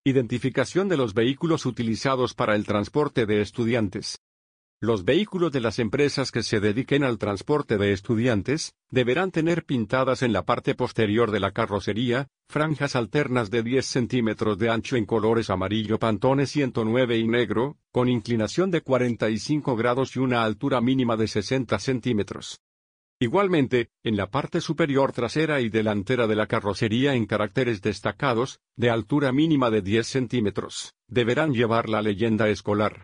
Identificación de los vehículos utilizados para el transporte de estudiantes. Los vehículos de las empresas que se dediquen al transporte de estudiantes, deberán tener pintadas en la parte posterior de la carrocería, franjas alternas de 10 centímetros de ancho en colores amarillo Pantone 109 y negro, con inclinación de 45 grados y una altura mínima de 60 centímetros. Igualmente, en la parte superior trasera y delantera de la carrocería en caracteres destacados, de altura mínima de 10 centímetros, deberán llevar la leyenda escolar.